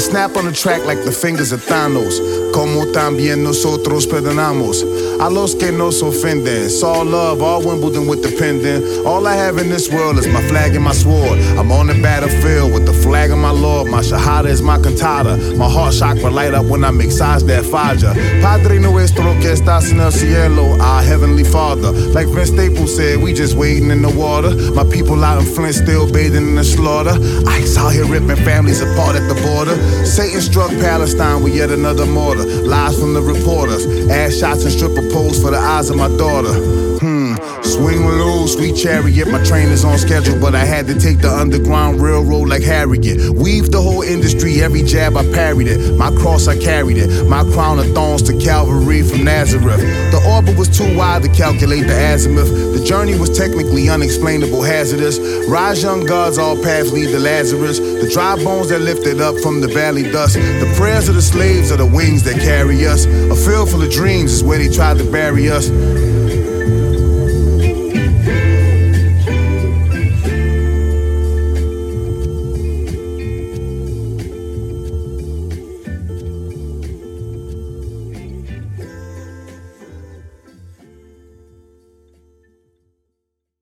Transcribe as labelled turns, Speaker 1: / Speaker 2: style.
Speaker 1: snap on the track like the fingers of Thanos. Como también nosotros perdonamos a los que nos ofenden. It's all love, all Wimbledon with the pendant. All I have in this world is my flag and my sword. I'm on the battlefield with the flag of my Lord. My shahada is my cantata. My heart chakra light up when I make size that fajr. Padre nuestro que estás en el cielo, our heavenly Father. Like Vince Staples said, we just wading in the water. My people out in Flint still bathing in the slaughter. ICE out here ripping families apart at the border. Satan struck Palestine with yet another mortar. Lies from the reporters. Ass shots and stripper poles for the eyes of my daughter. Swing low, sweet chariot. My train is on schedule, but I had to take the Underground Railroad like Harriet. Weave the whole industry, every jab I parried it. My cross I carried it. My crown of thorns to Calvary from Nazareth. The orbit was too wide to calculate the azimuth. The journey was technically unexplainable, hazardous. Rise young gods, all paths lead to Lazarus. The dry bones that lifted up from the valley dust. The prayers of the slaves are the wings that carry us. A field full of dreams is where they tried to bury us.